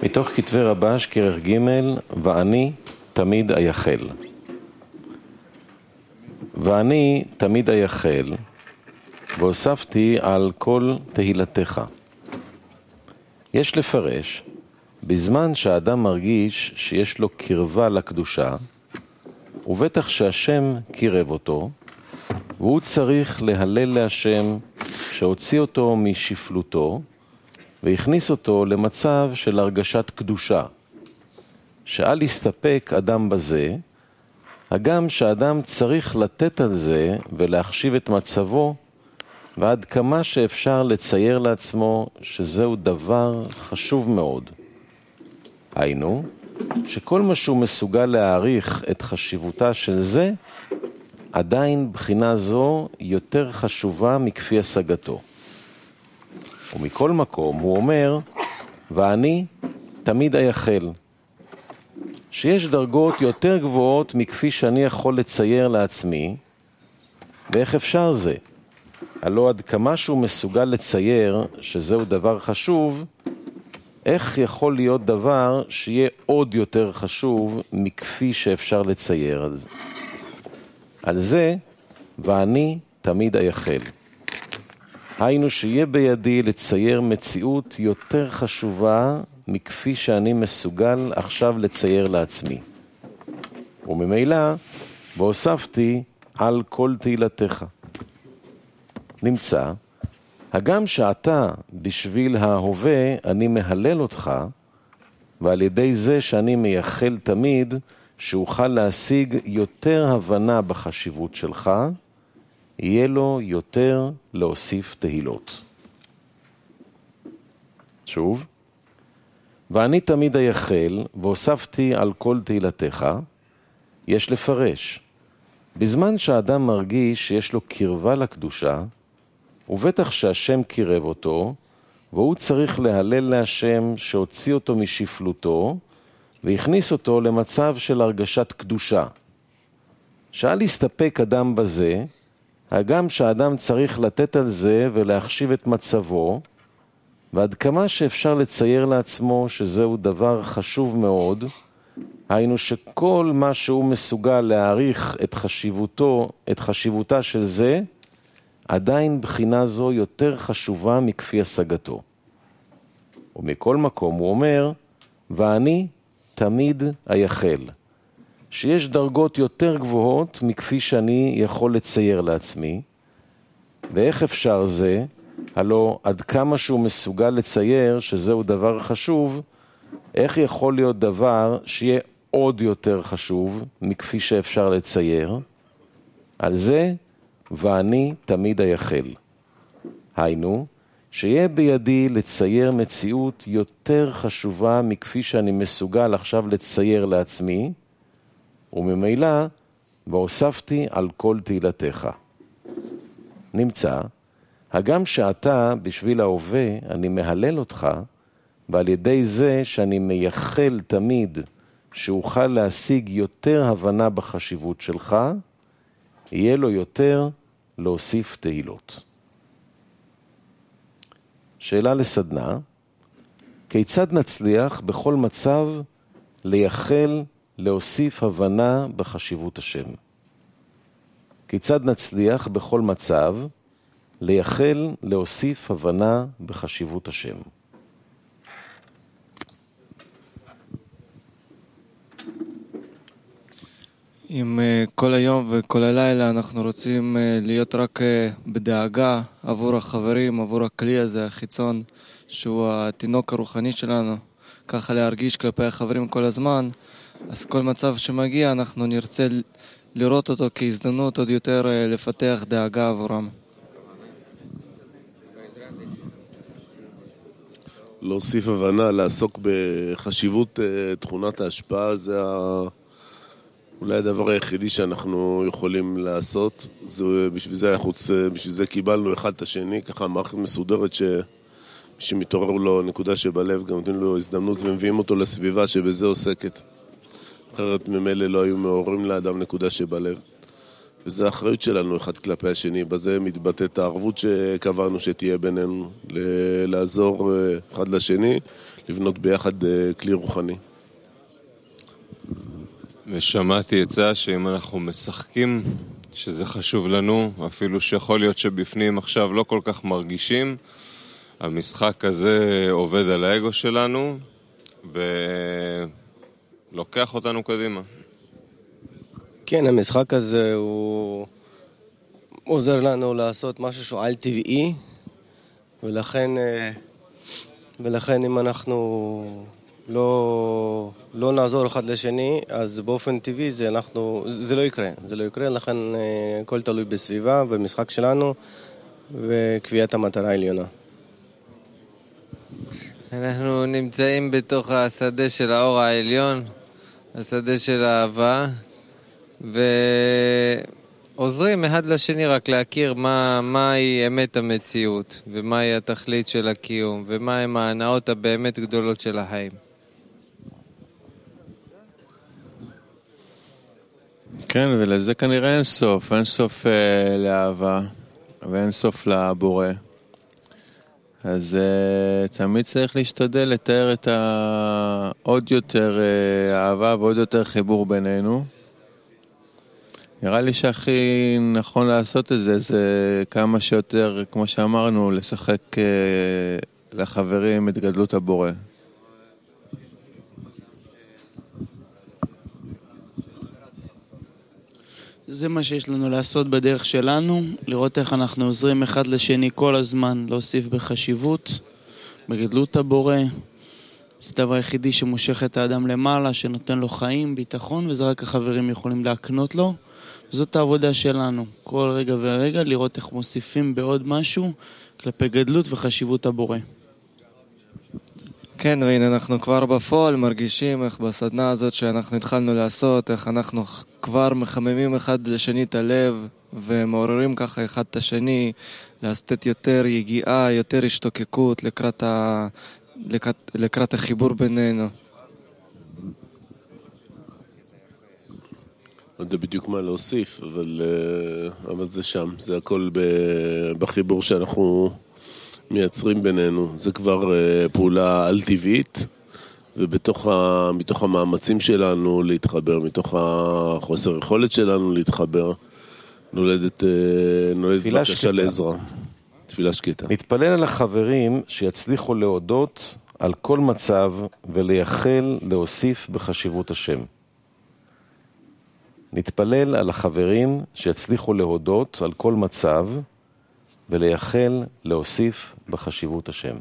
מתוך כתבי רבש, כרך ג' ואני תמיד אייחל. ואני תמיד אייחל, והוספתי על כל תהילתך. יש לפרש, בזמן שהאדם מרגיש שיש לו קרבה לקדושה, ובטח שהשם קירב אותו, והוא צריך להלל להשם שהוציא אותו משפלותו, והכניס אותו למצב של הרגשת קדושה, שאל יסתפק אדם בזה, הגם שאדם צריך לתת על זה ולהחשיב את מצבו, ועד כמה שאפשר לצייר לעצמו שזהו דבר חשוב מאוד. היינו, שכל מה שהוא מסוגל להעריך את חשיבותה של זה, עדיין בחינה זו יותר חשובה מכפי השגתו. ומכל מקום הוא אומר, ואני תמיד אייחל, שיש דרגות יותר גבוהות מכפי שאני יכול לצייר לעצמי, ואיך אפשר זה? הלא עד כמה שהוא מסוגל לצייר שזהו דבר חשוב, איך יכול להיות דבר שיהיה עוד יותר חשוב מכפי שאפשר לצייר על זה? על זה, ואני תמיד אייחל. היינו שיהיה בידי לצייר מציאות יותר חשובה מכפי שאני מסוגל עכשיו לצייר לעצמי. וממילא, והוספתי על כל תהילתך. נמצא, הגם שאתה בשביל ההווה אני מהלל אותך, ועל ידי זה שאני מייחל תמיד שאוכל להשיג יותר הבנה בחשיבות שלך, יהיה לו יותר להוסיף תהילות. שוב, ואני תמיד אייחל, והוספתי על כל תהילתך, יש לפרש. בזמן שהאדם מרגיש שיש לו קרבה לקדושה, ובטח שהשם קירב אותו, והוא צריך להלל להשם שהוציא אותו משפלותו, והכניס אותו למצב של הרגשת קדושה. שאל יסתפק אדם בזה, הגם שהאדם צריך לתת על זה ולהחשיב את מצבו, ועד כמה שאפשר לצייר לעצמו שזהו דבר חשוב מאוד, היינו שכל מה שהוא מסוגל להעריך את חשיבותה של זה, עדיין בחינה זו יותר חשובה מכפי השגתו. ומכל מקום הוא אומר, ואני תמיד אייחל, שיש דרגות יותר גבוהות מכפי שאני יכול לצייר לעצמי, ואיך אפשר זה? הלא עד כמה שהוא מסוגל לצייר שזהו דבר חשוב, איך יכול להיות דבר שיהיה עוד יותר חשוב מכפי שאפשר לצייר? על זה, ואני תמיד אייחל. היינו, שיהיה בידי לצייר מציאות יותר חשובה מכפי שאני מסוגל עכשיו לצייר לעצמי, וממילא, והוספתי על כל תהילתך. נמצא, הגם שאתה בשביל ההווה אני מהלל אותך, ועל ידי זה שאני מייחל תמיד שאוכל להשיג יותר הבנה בחשיבות שלך, יהיה לו יותר להוסיף תהילות. שאלה לסדנה, כיצד נצליח בכל מצב לייחל להוסיף הבנה בחשיבות השם? כיצד נצליח בכל מצב לייחל להוסיף הבנה בחשיבות השם? אם כל היום וכל הלילה אנחנו רוצים להיות רק בדאגה עבור החברים, עבור הכלי הזה, החיצון, שהוא התינוק הרוחני שלנו, ככה להרגיש כלפי החברים כל הזמן, אז כל מצב שמגיע אנחנו נרצה לראות אותו כהזדמנות עוד יותר לפתח דאגה עבורם. להוסיף הבנה, לעסוק בחשיבות תכונת ההשפעה, זה אולי הדבר היחידי שאנחנו יכולים לעשות. בשביל זה קיבלנו אחד את השני, ככה מערכת מסודרת שמתעורר לו נקודה שבלב, גם נותנים לו הזדמנות ומביאים אותו לסביבה שבזה עוסקת. אחרת ממילא לא היו מעוררים לאדם נקודה שבלב. וזה האחריות שלנו אחד כלפי השני. בזה מתבטאת הערבות שקבענו שתהיה בינינו, לעזור אחד לשני, לבנות ביחד כלי רוחני. ושמעתי עצה שאם אנחנו משחקים, שזה חשוב לנו, אפילו שיכול להיות שבפנים עכשיו לא כל כך מרגישים, המשחק הזה עובד על האגו שלנו ולוקח אותנו קדימה. כן, המשחק הזה הוא עוזר לנו לעשות משהו שהוא על טבעי, ולכן אם אנחנו לא נעזור אחד לשני, אז באופן טבעי זה לא יקרה. זה לא יקרה, לכן הכל תלוי בסביבה, במשחק שלנו, וקביעת המטרה העליונה. אנחנו נמצאים בתוך השדה של האור העליון, השדה של האהבה, ועוזרים אחד לשני רק להכיר מהי אמת המציאות, ומהי התכלית של הקיום, ומהי ההנאות הבאמת גדולות של החיים. כן, ולזה כנראה אין סוף לאהבה, ואין סוף לבורא. אז תמיד צריך להשתדל לתאר את עוד יותר אהבה ועוד יותר חיבור בינינו. נראה לי שהכי נכון לעשות את זה, זה כמה שיותר, כמו שאמרנו, לשחק לחברים את גדלות הבורא. זה מה שיש לנו לעשות בדרך שלנו, לראות איך אנחנו עוזרים אחד לשני כל הזמן, להוסיף בחשיבות, בגדלות הבורא. זה הדבר היחידי שמושך את האדם למעלה, שנותן לו חיים, ביטחון, וזה רק החברים יכולים להקנות לו. זאת העבודה שלנו, כל רגע ורגע, לראות איך מוסיפים בעוד משהו כלפי גדלות וחשיבות הבורא. כן, והנה אנחנו כבר בפועל מרגישים איך בסדנה הזאת שאנחנו התחלנו לעשות, איך אנחנו כבר מחממים אחד לשני את הלב ומעוררים ככה אחד את השני, לעשות יותר יגיעה, יותר השתוקקות לקראת החיבור בינינו. לא יודע בדיוק מה להוסיף, אבל זה שם, זה הכל בחיבור שאנחנו מייצרים בינינו. זה כבר פעולה על טבעית, ומתוך המאמצים שלנו להתחבר, מתוך החוסר יכולת שלנו להתחבר, נולדת בקשה לעזרה. תפילה שקטה. נתפלל על החברים שיצליחו להודות על כל מצב ולייחל להוסיף בחשיבות השם. נתפלל על החברים שיצליחו להודות על כל מצב ולייחל להוסיף בחשיבות השם.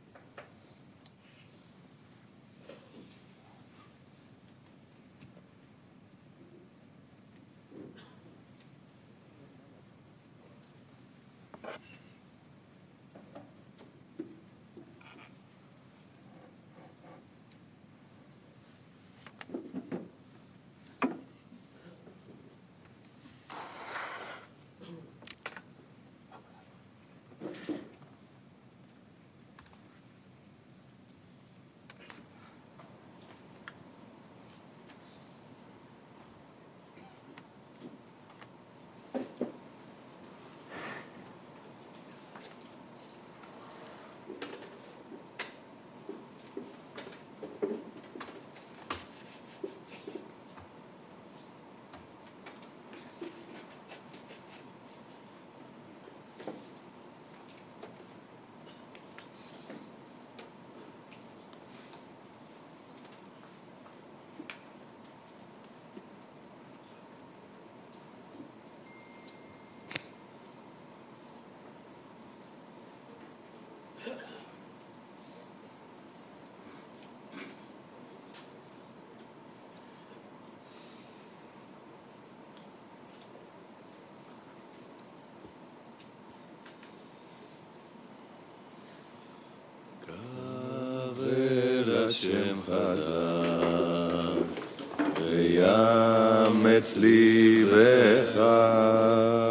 השם חזק ויאמץ ליבך